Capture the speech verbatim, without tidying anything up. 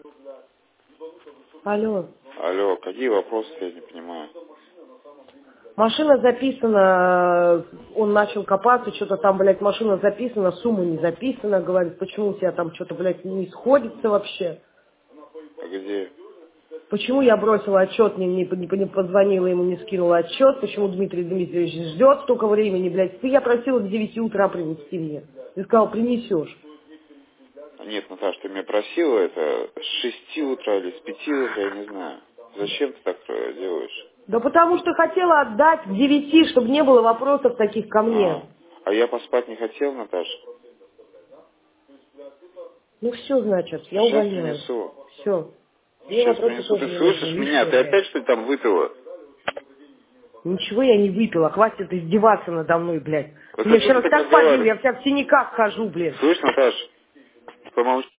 Алло. Алло, какие вопросы, я не понимаю. Машина записана, он начал копаться, что-то там, блядь, машина записана, сумма не записана, говорит, почему у тебя там что-то, блядь, не сходится вообще. А где? Почему я бросила отчет, не, не, не, не позвонила ему, не скинула отчет, почему Дмитрий Дмитриевич ждет столько времени, блядь. Ты, я просила к девяти утра принести мне. Ты сказал, принесешь. Нет, Наташа, ты меня просила это с шести утра или с пяти утра, я не знаю. Зачем ты так э, делаешь? Да потому что хотела отдать к девяти, чтобы не было вопросов таких ко А, мне. а я поспать не хотел, Наташа? Ну все, значит, я Сейчас увольняюсь. принесу. Все. Мне Сейчас вопросы принесу. тоже Ты не нужны, слышишь меня? лишние, Ты блядь. опять что ли там выпила? Ничего я не выпила, хватит издеваться надо мной, блядь. Вот У меня о чем вчера ты так так побили, разговариваешь? я вся в синяках хожу, блин. Слышь, Наташа, помолчи.